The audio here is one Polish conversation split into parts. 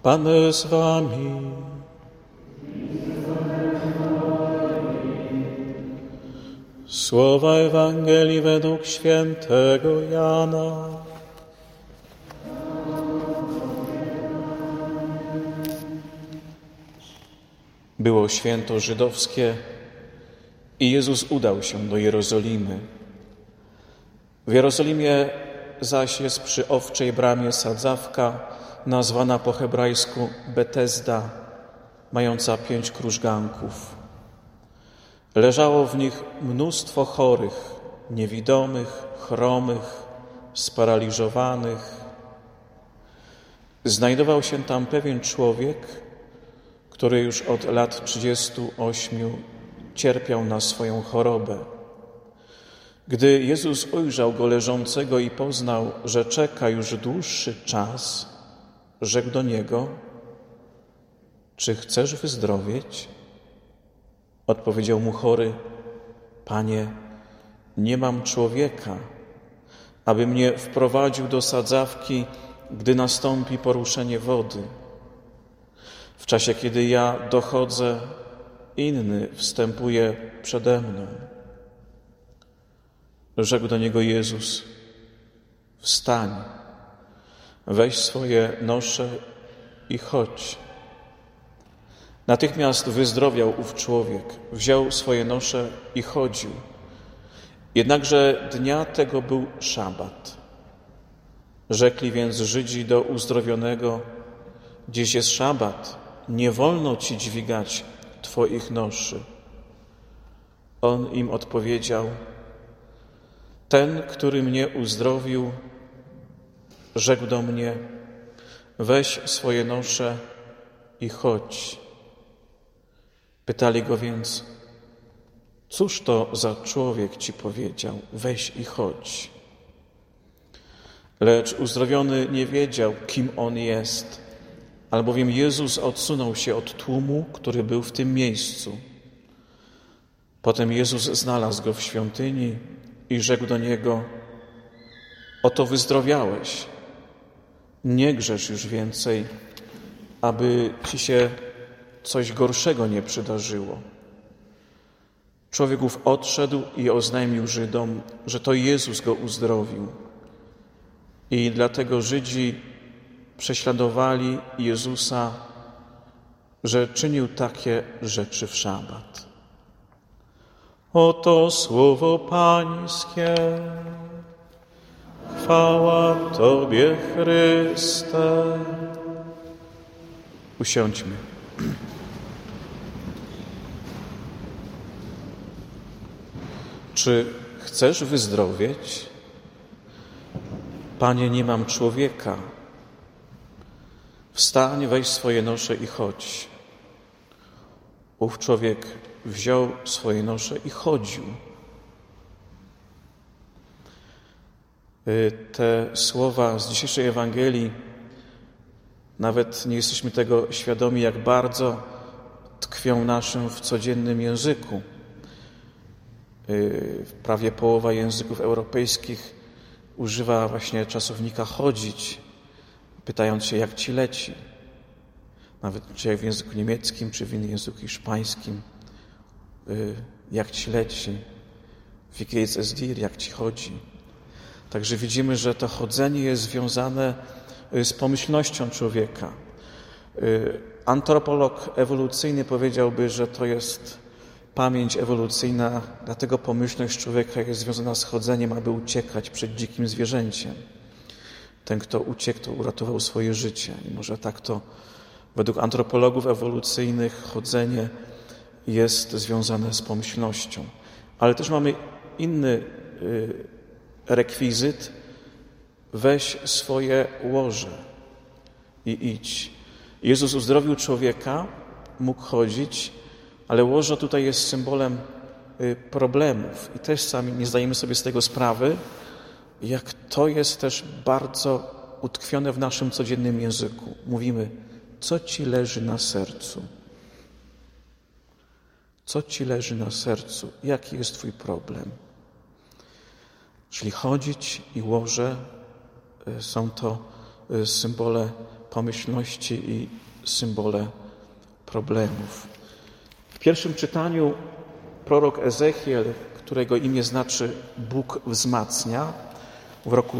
Pan z wami. Słowa Ewangelii według świętego Jana. Było święto żydowskie i Jezus udał się do Jerozolimy. W Jerozolimie zaś jest przy Owczej Bramie sadzawka, nazwana po hebrajsku Betesda, mająca 5 krużganków. Leżało w nich mnóstwo chorych, niewidomych, chromych, sparaliżowanych. Znajdował się tam pewien człowiek, który już od lat 38 cierpiał na swoją chorobę. Gdy Jezus ujrzał go leżącego i poznał, że czeka już dłuższy czas, rzekł do niego: czy chcesz wyzdrowieć? Odpowiedział mu chory: Panie, nie mam człowieka, aby mnie wprowadził do sadzawki, gdy nastąpi poruszenie wody. W czasie, kiedy ja dochodzę, inny wstępuje przede mną. Rzekł do niego Jezus: wstań, weź swoje nosze i chodź. Natychmiast wyzdrowiał ów człowiek, wziął swoje nosze i chodził. Jednakże dnia tego był szabat. Rzekli więc Żydzi do uzdrowionego: dziś jest szabat, nie wolno ci dźwigać twoich noszy. On im odpowiedział: ten, który mnie uzdrowił, rzekł do mnie: weź swoje nosze i chodź. Pytali go więc: cóż to za człowiek ci powiedział, weź i chodź? Lecz uzdrowiony nie wiedział, kim on jest, albowiem Jezus odsunął się od tłumu, który był w tym miejscu. Potem Jezus znalazł go w świątyni i rzekł do niego: oto wyzdrowiałeś, nie grzesz już więcej, aby ci się coś gorszego nie przydarzyło. Człowiek ów odszedł i oznajmił Żydom, że to Jezus go uzdrowił. I dlatego Żydzi prześladowali Jezusa, że czynił takie rzeczy w szabat. Oto słowo Pańskie. Chwała Tobie, Chryste. Usiądźmy. Czy chcesz wyzdrowieć? Panie, nie mam człowieka. Wstań, weź swoje nosze i chodź. Ów człowiek wziął swoje nosze i chodził. Te słowa z dzisiejszej Ewangelii, nawet nie jesteśmy tego świadomi, jak bardzo tkwią naszym w codziennym języku. Prawie połowa języków europejskich używa właśnie czasownika chodzić, pytając się, jak ci leci. Nawet czy w języku niemieckim, czy w innym języku hiszpańskim, jak ci leci, wie geht's es dir, jak ci chodzi. Także widzimy, że to chodzenie jest związane z pomyślnością człowieka. Antropolog ewolucyjny powiedziałby, że to jest pamięć ewolucyjna, dlatego pomyślność człowieka jest związana z chodzeniem, aby uciekać przed dzikim zwierzęciem. Ten, kto uciekł, to uratował swoje życie. I może tak to według antropologów ewolucyjnych chodzenie jest związane z pomyślnością. Ale też mamy inny rekwizyt: weź swoje łoże i idź. Jezus uzdrowił człowieka, mógł chodzić, ale łoże tutaj jest symbolem problemów. I też sami nie zdajemy sobie z tego sprawy, jak to jest też bardzo utkwione w naszym codziennym języku. Mówimy: co ci leży na sercu? Co ci leży na sercu? Jaki jest twój problem? Czyli chodzić i łoże są to symbole pomyślności i symbole problemów. W pierwszym czytaniu prorok Ezechiel, którego imię znaczy Bóg wzmacnia, w roku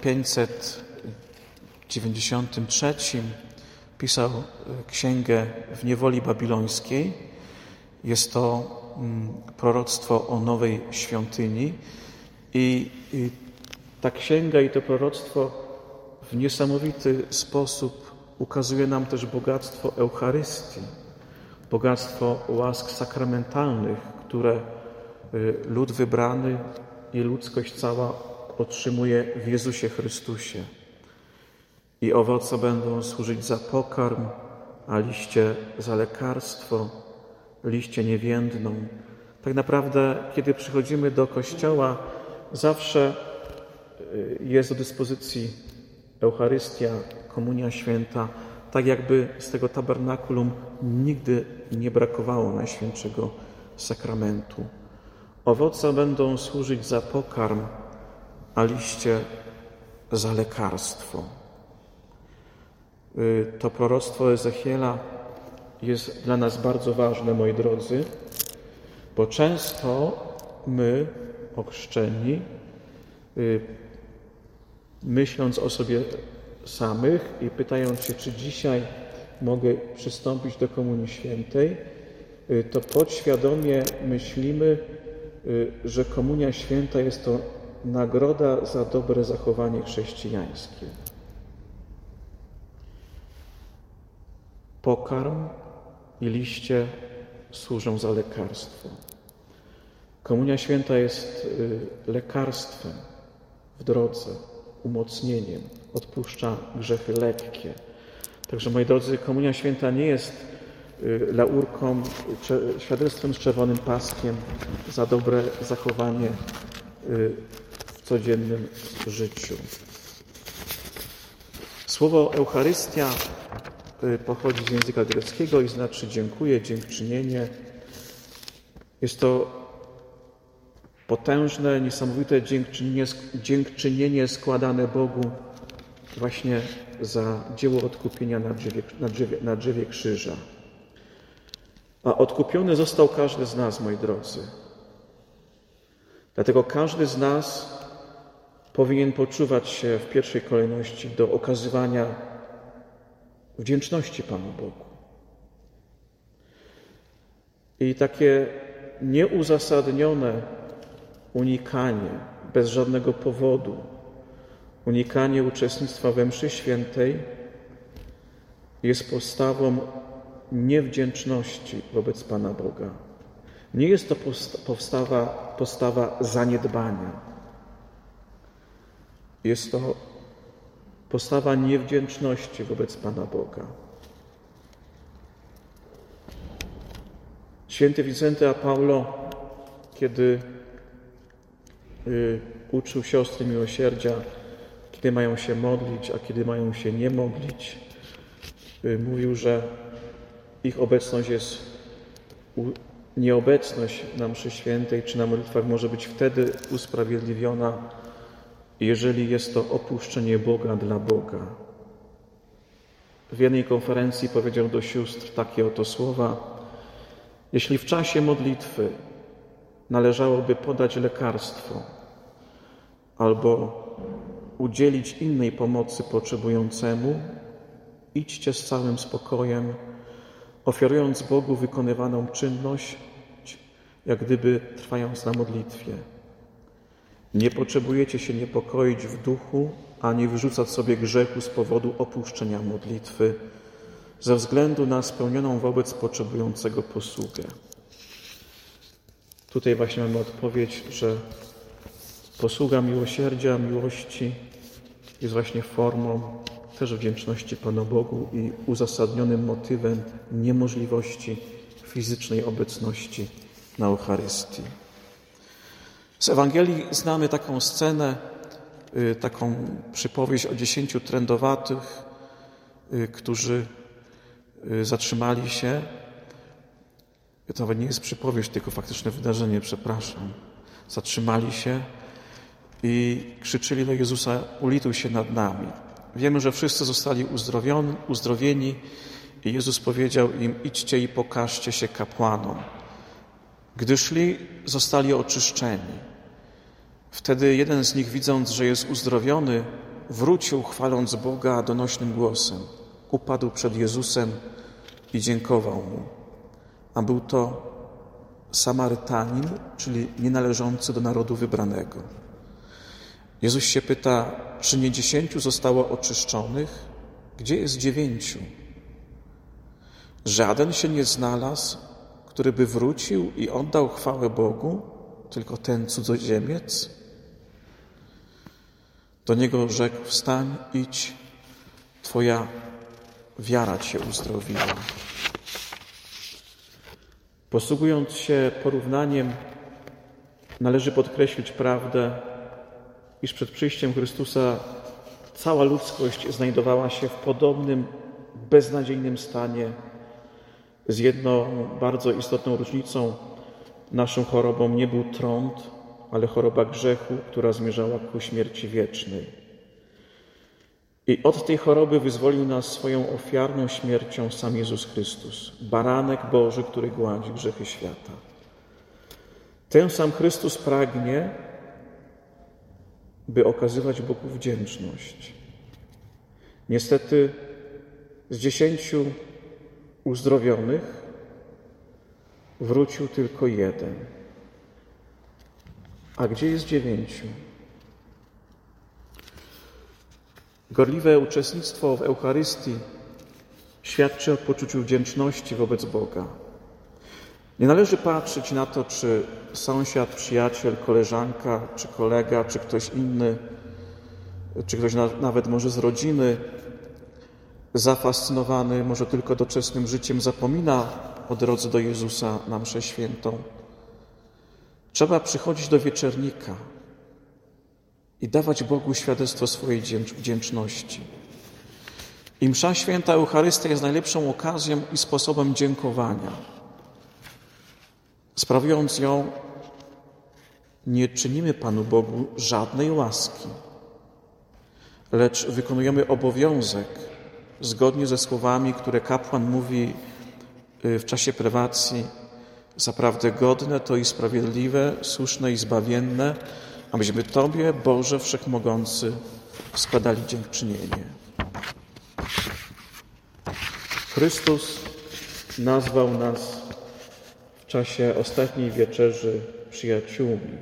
593 pisał księgę w niewoli babilońskiej. Jest to proroctwo o nowej świątyni i ta księga i to proroctwo w niesamowity sposób ukazuje nam też bogactwo Eucharystii, bogactwo łask sakramentalnych, które lud wybrany i ludzkość cała otrzymuje w Jezusie Chrystusie. I owoce będą służyć za pokarm, a liście za lekarstwo, liście niewiędną. Tak naprawdę, kiedy przychodzimy do Kościoła, zawsze jest do dyspozycji Eucharystia, Komunia Święta, tak jakby z tego tabernakulum nigdy nie brakowało Najświętszego Sakramentu. Owoce będą służyć za pokarm, a liście za lekarstwo. To proroctwo Ezechiela jest dla nas bardzo ważne, moi drodzy, bo często my, ochrzczeni, myśląc o sobie samych i pytając się, czy dzisiaj mogę przystąpić do Komunii Świętej, to podświadomie myślimy, że Komunia Święta jest to nagroda za dobre zachowanie chrześcijańskie. Pokarm i liście służą za lekarstwo. Komunia Święta jest lekarstwem w drodze, umocnieniem, odpuszcza grzechy lekkie. Także, moi drodzy, Komunia Święta nie jest laurką, świadectwem z czerwonym paskiem za dobre zachowanie w codziennym życiu. Słowo Eucharystia pochodzi z języka greckiego i znaczy dziękuję, dziękczynienie. Jest to potężne, niesamowite dziękczynienie składane Bogu właśnie za dzieło odkupienia na drzewie krzyża. A odkupiony został każdy z nas, moi drodzy. Dlatego każdy z nas powinien poczuwać się w pierwszej kolejności do okazywania wdzięczności Panu Bogu. I takie nieuzasadnione unikanie bez żadnego powodu, unikanie uczestnictwa we mszy świętej jest postawą niewdzięczności wobec Pana Boga. Nie jest to postawa zaniedbania. Jest to postawa niewdzięczności wobec Pana Boga. Święty Wincenty a Paulo, kiedy uczył siostry miłosierdzia, kiedy mają się modlić, a kiedy mają się nie modlić, mówił, że ich obecność jest nieobecność na mszy świętej czy na modlitwach może być wtedy usprawiedliwiona, jeżeli jest to opuszczenie Boga dla Boga. W jednej konferencji powiedział do sióstr takie oto słowa: jeśli w czasie modlitwy należałoby podać lekarstwo albo udzielić innej pomocy potrzebującemu, idźcie z całym spokojem, ofiarując Bogu wykonywaną czynność, jak gdyby trwając na modlitwie. Nie potrzebujecie się niepokoić w duchu, ani wyrzucać sobie grzechu z powodu opuszczenia modlitwy, ze względu na spełnioną wobec potrzebującego posługę. Tutaj właśnie mamy odpowiedź, że posługa miłosierdzia, miłości jest właśnie formą też wdzięczności Panu Bogu i uzasadnionym motywem niemożliwości fizycznej obecności na Eucharystii. Z Ewangelii znamy taką scenę, taką przypowieść o 10 trędowatych, którzy zatrzymali się. To nawet nie jest przypowieść, tylko faktyczne wydarzenie, przepraszam. Zatrzymali się i krzyczyli do Jezusa: ulituj się nad nami. Wiemy, że wszyscy zostali uzdrowieni i Jezus powiedział im: idźcie i pokażcie się kapłanom. Gdy szli, zostali oczyszczeni. Wtedy jeden z nich, widząc, że jest uzdrowiony, wrócił, chwaląc Boga donośnym głosem. Upadł przed Jezusem i dziękował Mu. A był to Samarytanin, czyli nienależący do narodu wybranego. Jezus się pyta, czy nie 10 zostało oczyszczonych? Gdzie jest 9? Żaden się nie znalazł, który by wrócił i oddał chwałę Bogu, tylko ten cudzoziemiec. Do niego rzekł: wstań, idź, twoja wiara cię uzdrowiła. Posługując się porównaniem, należy podkreślić prawdę, iż przed przyjściem Chrystusa cała ludzkość znajdowała się w podobnym, beznadziejnym stanie, z jedną bardzo istotną różnicą. Naszą chorobą nie był trąd, ale choroba grzechu, która zmierzała ku śmierci wiecznej. I od tej choroby wyzwolił nas swoją ofiarną śmiercią sam Jezus Chrystus, baranek Boży, który gładzi grzechy świata. Ten sam Chrystus pragnie, by okazywać Bogu wdzięczność. Niestety z 10 uzdrowionych wrócił tylko 1. A gdzie jest 9? Gorliwe uczestnictwo w Eucharystii świadczy o poczuciu wdzięczności wobec Boga. Nie należy patrzeć na to, czy sąsiad, przyjaciel, koleżanka, czy kolega, czy ktoś inny, czy ktoś nawet może z rodziny, zafascynowany może tylko doczesnym życiem, zapomina o drodze do Jezusa na mszę świętą. Trzeba przychodzić do wieczernika i dawać Bogu świadectwo swojej wdzięczności. I msza święta Eucharystia jest najlepszą okazją i sposobem dziękowania. Sprawując ją, nie czynimy Panu Bogu żadnej łaski, lecz wykonujemy obowiązek zgodnie ze słowami, które kapłan mówi w czasie prywacji: zaprawdę godne to i sprawiedliwe, słuszne i zbawienne, abyśmy Tobie, Boże Wszechmogący, składali dziękczynienie. Chrystus nazwał nas w czasie ostatniej wieczerzy przyjaciółmi,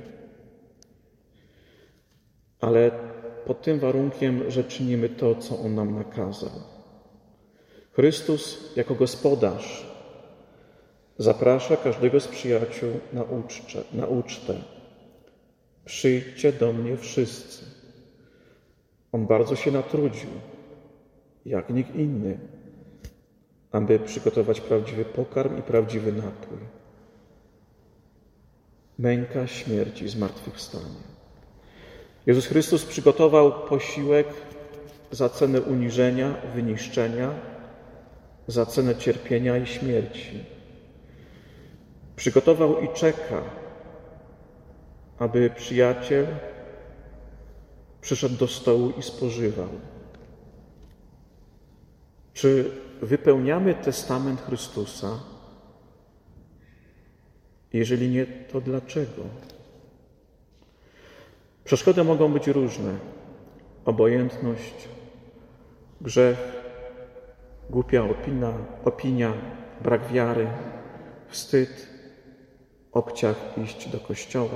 ale pod tym warunkiem, że czynimy to, co On nam nakazał. Chrystus jako gospodarz zaprasza każdego z przyjaciół na ucztę. Przyjdźcie do mnie wszyscy. On bardzo się natrudził, jak nikt inny, aby przygotować prawdziwy pokarm i prawdziwy napój. Męka, śmierć i zmartwychwstanie. Jezus Chrystus przygotował posiłek za cenę uniżenia, wyniszczenia, za cenę cierpienia i śmierci. Przygotował i czeka, aby przyjaciel przyszedł do stołu i spożywał. Czy wypełniamy testament Chrystusa? Jeżeli nie, to dlaczego? Przeszkody mogą być różne. Obojętność, grzech, głupia opinia, brak wiary, wstyd, obciach iść do kościoła.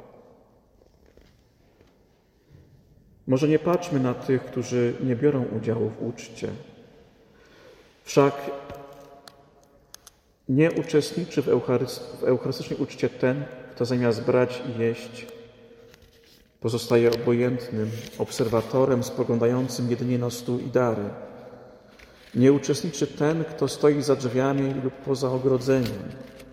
Może nie patrzmy na tych, którzy nie biorą udziału w uczcie. Wszak nie uczestniczy w eucharystycznej uczcie ten, kto zamiast brać i jeść, pozostaje obojętnym obserwatorem spoglądającym jedynie na stół i dary. Nie uczestniczy ten, kto stoi za drzwiami lub poza ogrodzeniem.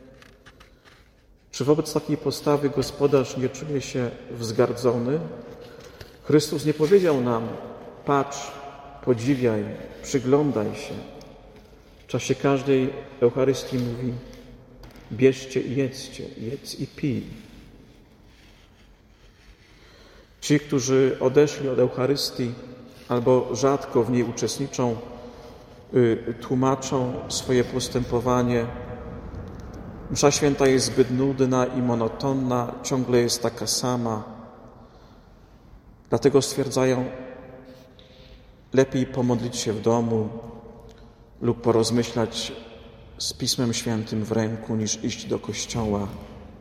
Czy wobec takiej postawy gospodarz nie czuje się wzgardzony? Chrystus nie powiedział nam: patrz, podziwiaj, przyglądaj się. W czasie każdej Eucharystii mówi: bierzcie i jedzcie, jedz i pij. Ci, którzy odeszli od Eucharystii, albo rzadko w niej uczestniczą, tłumaczą swoje postępowanie. Msza święta jest zbyt nudna i monotonna, ciągle jest taka sama. Dlatego stwierdzają, lepiej pomodlić się w domu lub porozmyślać z Pismem Świętym w ręku, niż iść do kościoła.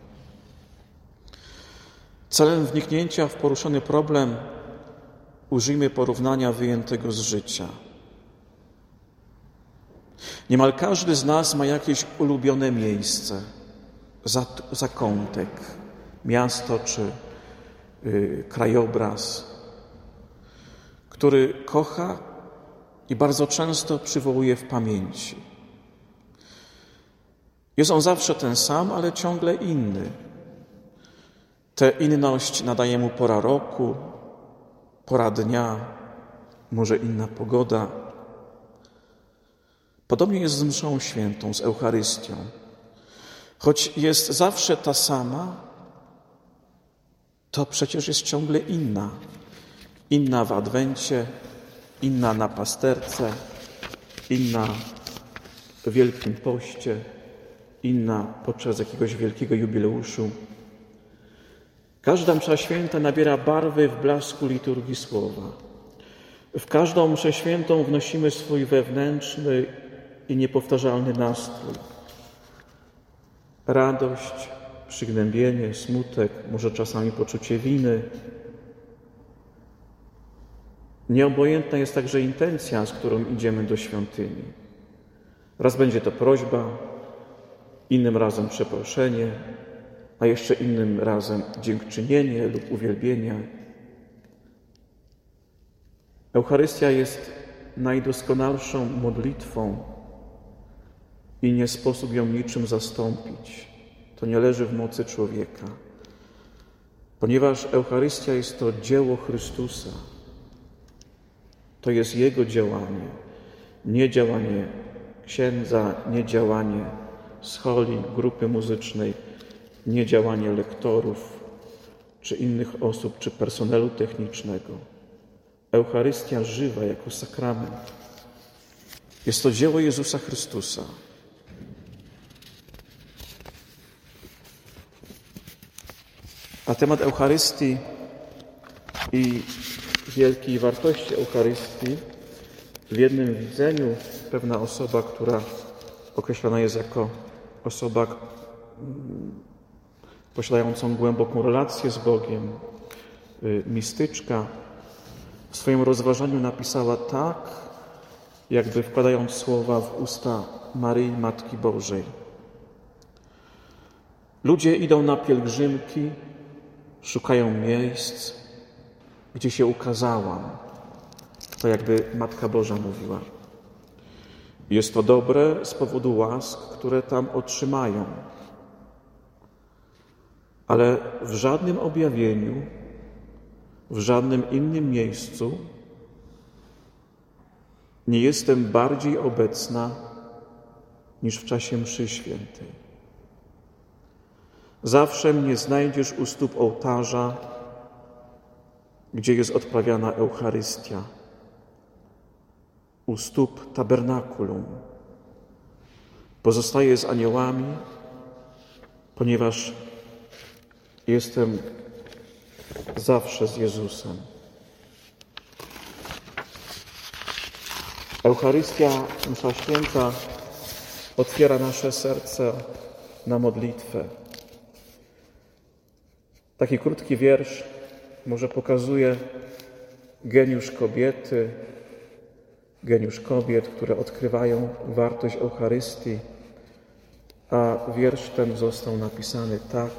Celem wniknięcia w poruszony problem użyjmy porównania wyjętego z życia. Niemal każdy z nas ma jakieś ulubione miejsce, zakątek, miasto czy krajobraz, który kocha i bardzo często przywołuje w pamięci. Jest on zawsze ten sam, ale ciągle inny. Tę inność nadaje mu pora roku, pora dnia, może inna pogoda. Podobnie jest z mszą świętą, z Eucharystią. Choć jest zawsze ta sama, to przecież jest ciągle inna. Inna w Adwencie, inna na pasterce, inna w Wielkim Poście, inna podczas jakiegoś wielkiego jubileuszu. Każda msza święta nabiera barwy w blasku liturgii słowa. W każdą mszę świętą wnosimy swój wewnętrzny i niepowtarzalny nastrój. Radość, przygnębienie, smutek, może czasami poczucie winy. Nieobojętna jest także intencja, z którą idziemy do świątyni. Raz będzie to prośba, innym razem przeproszenie, a jeszcze innym razem dziękczynienie lub uwielbienie. Eucharystia jest najdoskonalszą modlitwą i nie sposób ją niczym zastąpić. To nie leży w mocy człowieka, ponieważ Eucharystia jest to dzieło Chrystusa. To jest Jego działanie, nie działanie księdza, nie działanie scholi, grupy muzycznej, nie działanie lektorów, czy innych osób, czy personelu technicznego. Eucharystia żywa jako sakrament. Jest to dzieło Jezusa Chrystusa. Na temat Eucharystii i wielkiej wartości Eucharystii w jednym widzeniu pewna osoba, która określana jest jako osoba posiadającą głęboką relację z Bogiem, mistyczka, w swoim rozważaniu napisała tak, jakby wkładając słowa w usta Maryi, Matki Bożej. Ludzie idą na pielgrzymki, szukają miejsc, gdzie się ukazałam. To jakby Matka Boża mówiła. Jest to dobre z powodu łask, które tam otrzymają. Ale w żadnym objawieniu, w żadnym innym miejscu nie jestem bardziej obecna niż w czasie mszy świętej. Zawsze mnie znajdziesz u stóp ołtarza, gdzie jest odprawiana Eucharystia, u stóp tabernakulum. Pozostaję z aniołami, ponieważ jestem zawsze z Jezusem. Eucharystia, msza święta otwiera nasze serce na modlitwę. Taki krótki wiersz może pokazuje geniusz kobiety, geniusz kobiet, które odkrywają wartość Eucharystii, a wiersz ten został napisany tak.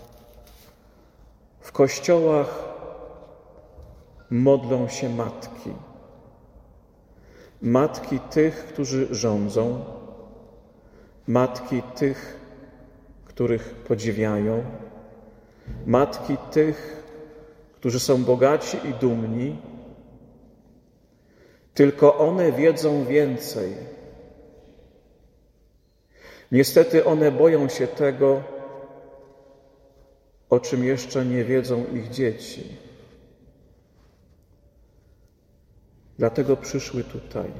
W kościołach modlą się matki. Matki tych, którzy rządzą, matki tych, których podziwiają, matki tych, którzy są bogaci i dumni. Tylko one wiedzą więcej. Niestety one boją się tego, o czym jeszcze nie wiedzą ich dzieci. Dlatego przyszły tutaj.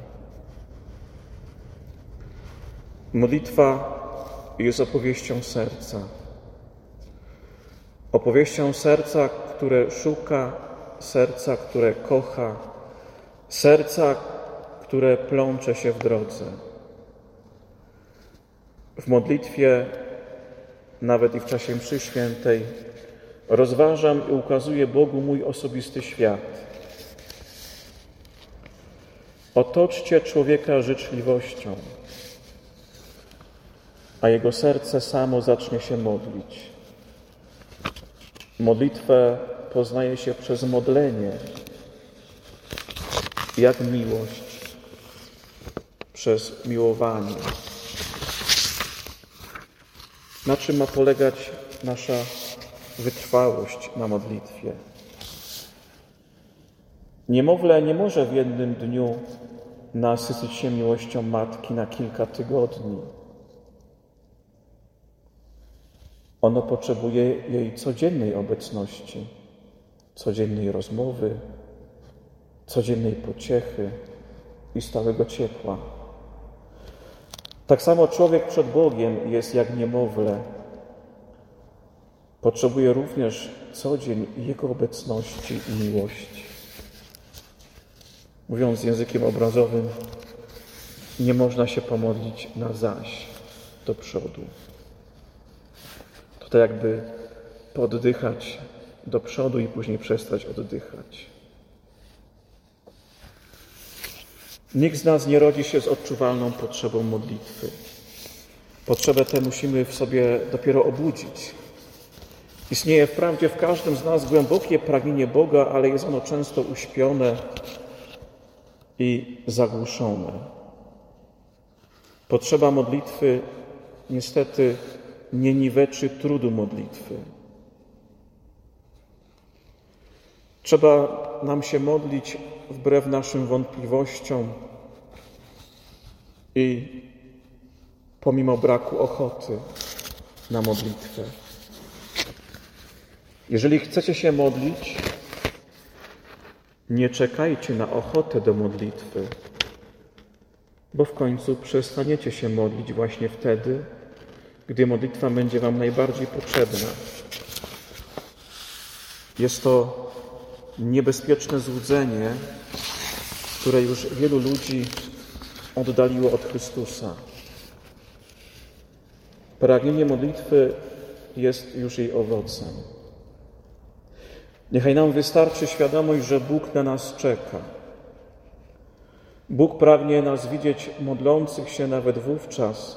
Modlitwa jest opowieścią serca. Opowieścią serca, które szuka, serca, które kocha, serca, które plącze się w drodze. W modlitwie, nawet i w czasie mszy świętej, rozważam i ukazuję Bogu mój osobisty świat. Otoczcie człowieka życzliwością, a jego serce samo zacznie się modlić. Modlitwę poznaje się przez modlenie, jak miłość, przez miłowanie. Na czym ma polegać nasza wytrwałość na modlitwie? Niemowlę nie może w jednym dniu nasycić się miłością matki na kilka tygodni. Ono potrzebuje jej codziennej obecności, codziennej rozmowy, codziennej pociechy i stałego ciepła. Tak samo człowiek przed Bogiem jest jak niemowlę. Potrzebuje również codziennie Jego obecności i miłości. Mówiąc językiem obrazowym, nie można się pomodlić na zaś, do przodu. To tak jakby poddychać do przodu i później przestać oddychać. Nikt z nas nie rodzi się z odczuwalną potrzebą modlitwy. Potrzebę tę musimy w sobie dopiero obudzić. Istnieje wprawdzie w każdym z nas głębokie pragnienie Boga, ale jest ono często uśpione i zagłuszone. Potrzeba modlitwy niestety nie niweczy trudu modlitwy. Trzeba nam się modlić wbrew naszym wątpliwościom i pomimo braku ochoty na modlitwę. Jeżeli chcecie się modlić, nie czekajcie na ochotę do modlitwy, bo w końcu przestaniecie się modlić właśnie wtedy, gdy modlitwa będzie wam najbardziej potrzebna. Jest to niebezpieczne złudzenie, które już wielu ludzi oddaliło od Chrystusa. Pragnienie modlitwy jest już jej owocem. Niechaj nam wystarczy świadomość, że Bóg na nas czeka. Bóg pragnie nas widzieć modlących się nawet wówczas,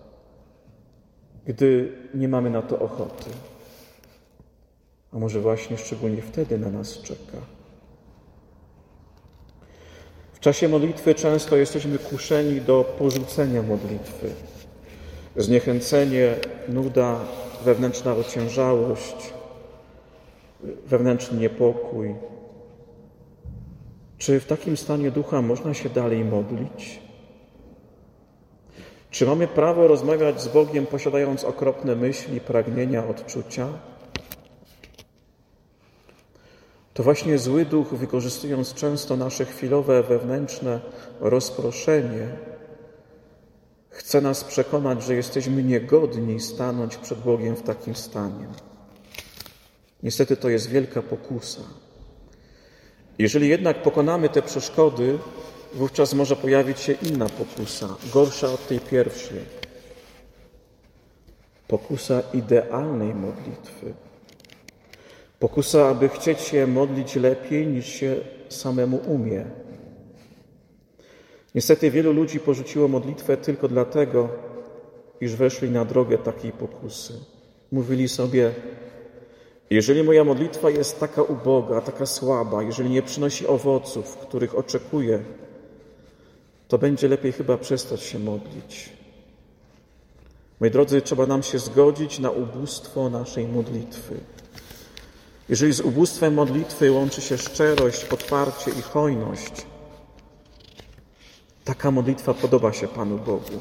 gdy nie mamy na to ochoty. A może właśnie szczególnie wtedy na nas czeka. W czasie modlitwy często jesteśmy kuszeni do porzucenia modlitwy. Zniechęcenie, nuda, wewnętrzna ociężałość, wewnętrzny niepokój. Czy w takim stanie ducha można się dalej modlić? Czy mamy prawo rozmawiać z Bogiem, posiadając okropne myśli, pragnienia, odczucia? To właśnie zły duch, wykorzystując często nasze chwilowe, wewnętrzne rozproszenie, chce nas przekonać, że jesteśmy niegodni stanąć przed Bogiem w takim stanie. Niestety to jest wielka pokusa. Jeżeli jednak pokonamy te przeszkody, wówczas może pojawić się inna pokusa, gorsza od tej pierwszej. Pokusa idealnej modlitwy. Pokusa, aby chcieć się modlić lepiej, niż się samemu umie. Niestety wielu ludzi porzuciło modlitwę tylko dlatego, iż weszli na drogę takiej pokusy. Mówili sobie: jeżeli moja modlitwa jest taka uboga, taka słaba, jeżeli nie przynosi owoców, których oczekuję, to będzie lepiej chyba przestać się modlić. Moi drodzy, trzeba nam się zgodzić na ubóstwo naszej modlitwy. Jeżeli z ubóstwem modlitwy łączy się szczerość, otwarcie i hojność, taka modlitwa podoba się Panu Bogu.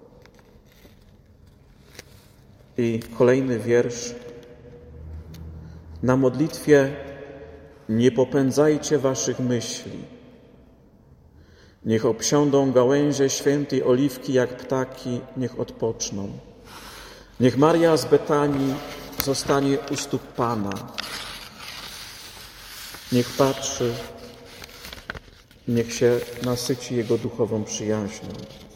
I kolejny wiersz. Na modlitwie nie popędzajcie waszych myśli. Niech obsiądą gałęzie świętej oliwki jak ptaki, niech odpoczną. Niech Maria z Betanii zostanie u stóp Pana. Niech patrzy, niech się nasyci Jego duchową przyjaźnią.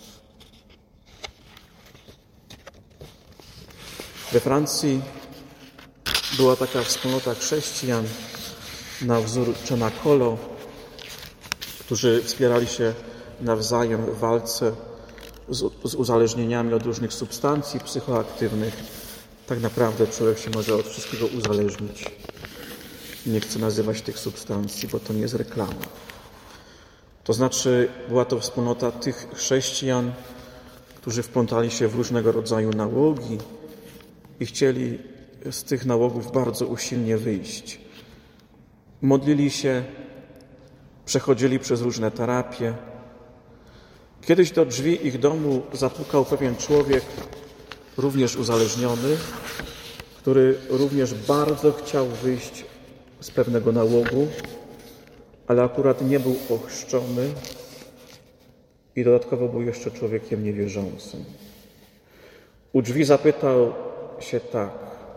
We Francji była taka wspólnota chrześcijan na wzór Cenacolo, którzy wspierali się nawzajem w walce z uzależnieniami od różnych substancji psychoaktywnych. Tak naprawdę człowiek się może od wszystkiego uzależnić. Nie chcę nazywać tych substancji, bo to nie jest reklama. To znaczy, była to wspólnota tych chrześcijan, którzy wplątali się w różnego rodzaju nałogi i chcieli z tych nałogów bardzo usilnie wyjść. Modlili się, przechodzili przez różne terapie. Kiedyś do drzwi ich domu zapukał pewien człowiek, również uzależniony, który również bardzo chciał wyjść z pewnego nałogu, ale akurat nie był ochrzczony i dodatkowo był jeszcze człowiekiem niewierzącym. U drzwi zapytał się tak: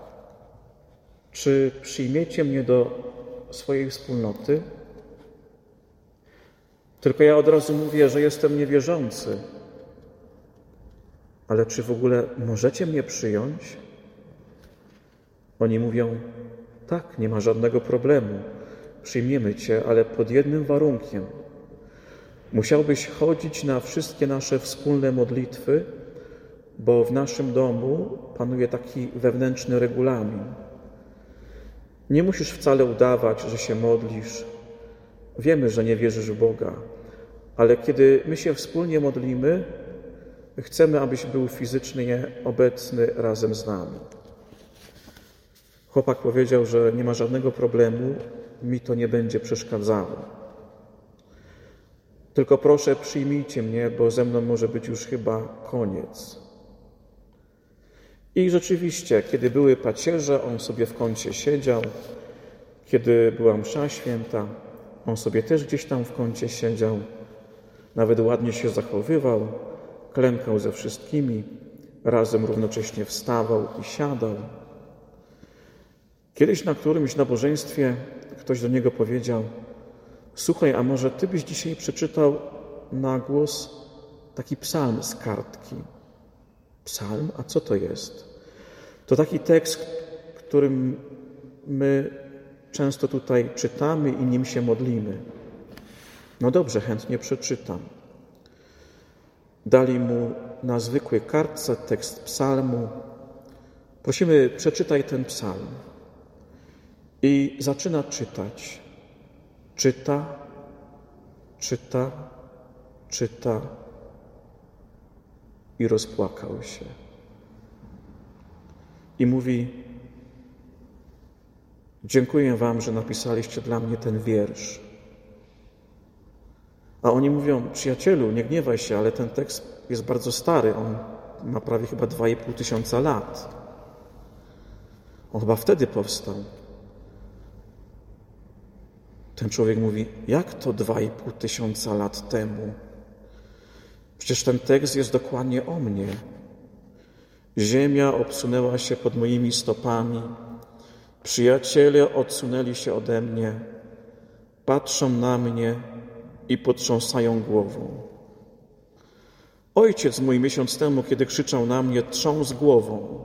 czy przyjmiecie mnie do swojej wspólnoty? Tylko ja od razu mówię, że jestem niewierzący. Ale czy w ogóle możecie mnie przyjąć? Oni mówią: tak, nie ma żadnego problemu. Przyjmiemy Cię, ale pod jednym warunkiem. Musiałbyś chodzić na wszystkie nasze wspólne modlitwy, bo w naszym domu panuje taki wewnętrzny regulamin. Nie musisz wcale udawać, że się modlisz. Wiemy, że nie wierzysz w Boga, ale kiedy my się wspólnie modlimy, chcemy, abyś był fizycznie obecny razem z nami. Chłopak powiedział, że nie ma żadnego problemu, mi to nie będzie przeszkadzało. Tylko proszę, przyjmijcie mnie, bo ze mną może być już chyba koniec. I rzeczywiście, kiedy były pacierze, on sobie w kącie siedział. Kiedy była msza święta, on sobie też gdzieś tam w kącie siedział. Nawet ładnie się zachowywał, klękał ze wszystkimi, razem równocześnie wstawał i siadał. Kiedyś na którymś nabożeństwie ktoś do niego powiedział: słuchaj, a może ty byś dzisiaj przeczytał na głos taki psalm z kartki? Psalm? A co to jest? To taki tekst, którym my często tutaj czytamy i nim się modlimy. No dobrze, chętnie przeczytam. Dali mu na zwykłej kartce tekst psalmu. Prosimy, przeczytaj ten psalm. I zaczyna czytać. Czyta, czyta, czyta i rozpłakał się. I mówi: dziękuję wam, że napisaliście dla mnie ten wiersz. A oni mówią: przyjacielu, nie gniewaj się, ale ten tekst jest bardzo stary. On ma prawie chyba 2500 lat. On chyba wtedy powstał. Ten człowiek mówi: jak to 2500 lat temu? Przecież ten tekst jest dokładnie o mnie. Ziemia obsunęła się pod moimi stopami. Przyjaciele odsunęli się ode mnie. Patrzą na mnie i potrząsają głową. Ojciec mój miesiąc temu, kiedy krzyczał na mnie, trząsł głową.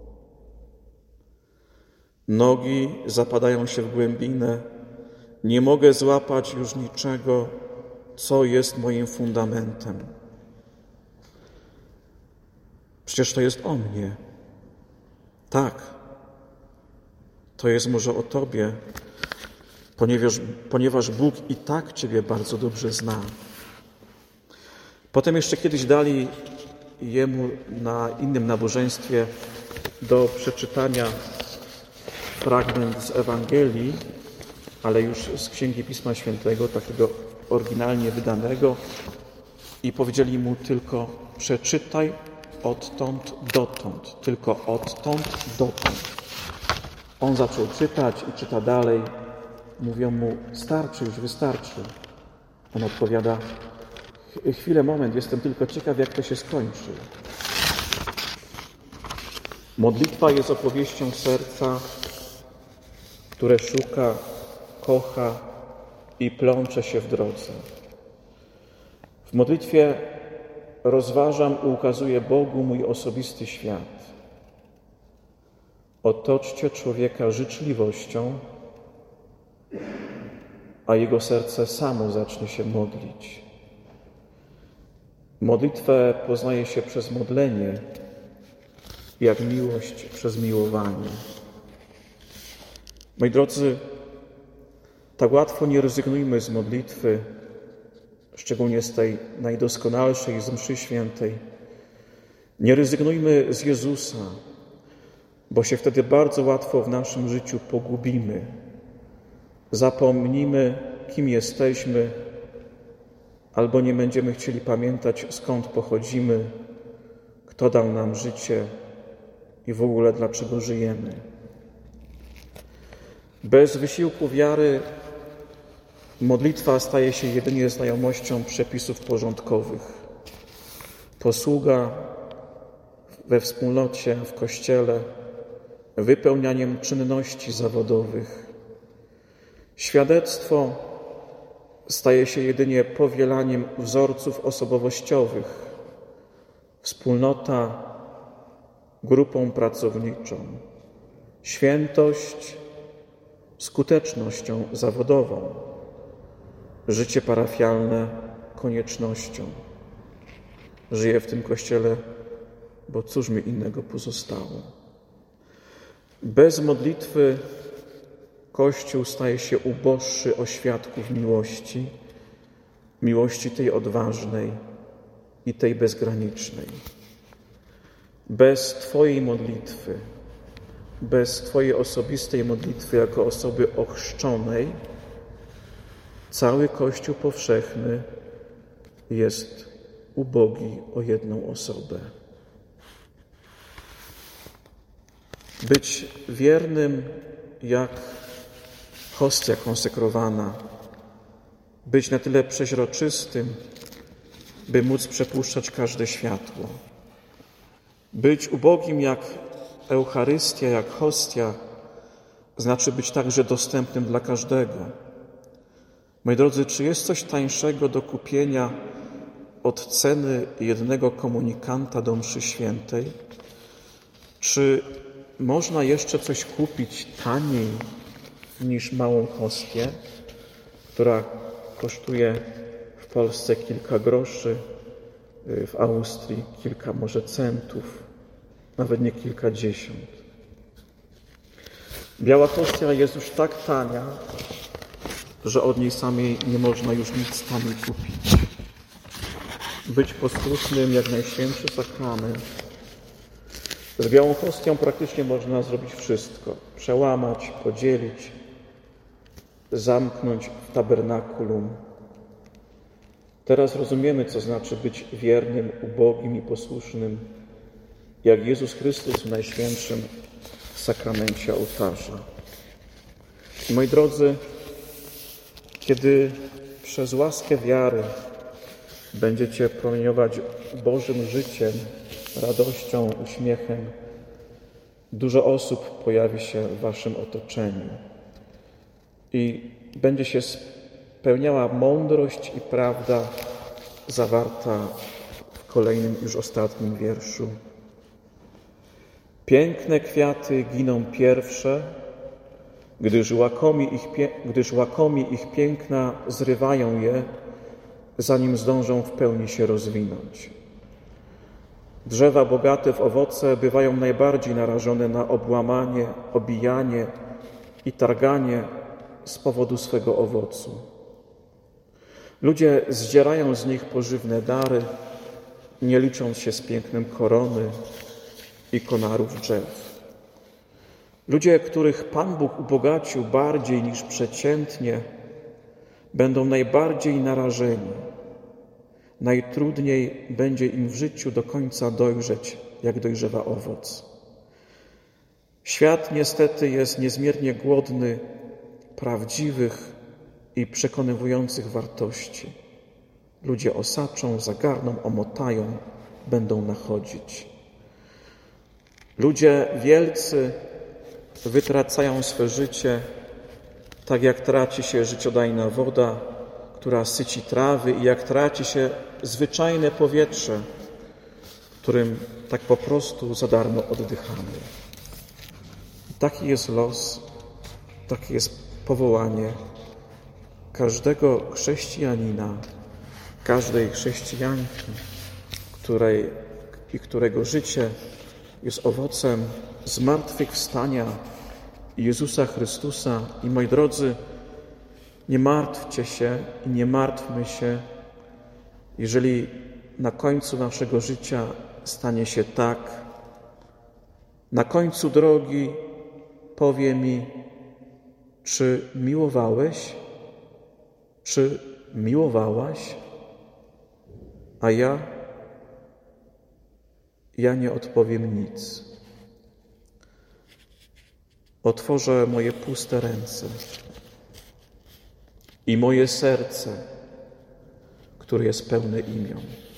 Nogi zapadają się w głębinę. Nie mogę złapać już niczego, co jest moim fundamentem. Przecież to jest o mnie. Tak, to jest może o Tobie, ponieważ Bóg i tak Ciebie bardzo dobrze zna. Potem jeszcze kiedyś dali jemu na innym nabożeństwie do przeczytania fragment z Ewangelii, ale już z Księgi Pisma Świętego, takiego oryginalnie wydanego, i powiedzieli mu tylko: przeczytaj odtąd dotąd, tylko odtąd dotąd. On zaczął czytać i czyta dalej. Mówią mu: starczy, już wystarczy. On odpowiada: moment, jestem tylko ciekaw, jak to się skończy. Modlitwa jest opowieścią serca, które szuka, kocha i plącze się w drodze. W modlitwie rozważam i ukazuję Bogu mój osobisty świat. Otoczcie człowieka życzliwością, a jego serce samo zacznie się modlić. Modlitwę poznaje się przez modlenie, jak miłość przez miłowanie. Moi drodzy, tak łatwo nie rezygnujmy z modlitwy, szczególnie z tej najdoskonalszej, z mszy świętej. Nie rezygnujmy z Jezusa, bo się wtedy bardzo łatwo w naszym życiu pogubimy. Zapomnimy, kim jesteśmy, albo nie będziemy chcieli pamiętać, skąd pochodzimy, kto dał nam życie i w ogóle dlaczego żyjemy. Bez wysiłku wiary modlitwa staje się jedynie znajomością przepisów porządkowych. Posługa we wspólnocie, w Kościele, wypełnianiem czynności zawodowych. Świadectwo staje się jedynie powielaniem wzorców osobowościowych. Wspólnota grupą pracowniczą. Świętość skutecznością zawodową. Życie parafialne koniecznością. Żyję w tym Kościele, bo cóż mi innego pozostało. Bez modlitwy Kościół staje się uboższy o świadków miłości, miłości tej odważnej i tej bezgranicznej. Bez Twojej modlitwy, bez Twojej osobistej modlitwy jako osoby ochrzczonej, cały Kościół powszechny jest ubogi o jedną osobę. Być wiernym jak hostia konsekrowana, być na tyle przeźroczystym, by móc przepuszczać każde światło. Być ubogim jak Eucharystia, jak hostia, znaczy być także dostępnym dla każdego. Moi drodzy, czy jest coś tańszego do kupienia od ceny jednego komunikanta do mszy świętej? Czy można jeszcze coś kupić taniej niż małą hostię, która kosztuje w Polsce kilka groszy, w Austrii kilka może centów, nawet nie kilkadziesiąt. Biała hostia jest już tak tania, że od niej samej nie można już nic taniej kupić. Być posłusznym jak Najświętszy Sakrament. Z białą hostią praktycznie można zrobić wszystko. Przełamać, podzielić, zamknąć w tabernakulum. Teraz rozumiemy, co znaczy być wiernym, ubogim i posłusznym, jak Jezus Chrystus w Najświętszym Sakramencie ołtarza. I moi drodzy, kiedy przez łaskę wiary będziecie promieniować Bożym życiem, radością, uśmiechem, dużo osób pojawi się w waszym otoczeniu i będzie się spełniała mądrość i prawda zawarta w kolejnym, już ostatnim wierszu. Piękne kwiaty giną pierwsze, gdyż łakomi ich piękna zrywają je, zanim zdążą w pełni się rozwinąć. Drzewa bogate w owoce bywają najbardziej narażone na obłamanie, obijanie i targanie z powodu swego owocu. Ludzie zdzierają z nich pożywne dary, nie licząc się z pięknem korony i konarów drzew. Ludzie, których Pan Bóg ubogacił bardziej niż przeciętnie, będą najbardziej narażeni. Najtrudniej będzie im w życiu do końca dojrzeć, jak dojrzewa owoc. Świat niestety jest niezmiernie głodny prawdziwych i przekonywujących wartości. Ludzie osaczą, zagarną, omotają, będą nachodzić. Ludzie wielcy wytracają swe życie, tak jak traci się życiodajna woda, która syci trawy i jak traci się zwyczajne powietrze, którym tak po prostu za darmo oddychamy. Taki jest los, takie jest powołanie każdego chrześcijanina, każdej chrześcijanki, którego życie jest owocem zmartwychwstania Jezusa Chrystusa. I moi drodzy, nie martwcie się i nie martwmy się, jeżeli na końcu naszego życia stanie się tak. Na końcu drogi powie mi, czy miłowałeś, czy miłowałaś, a ja nie odpowiem nic. Otworzę moje puste ręce i moje serce, które jest pełne imion.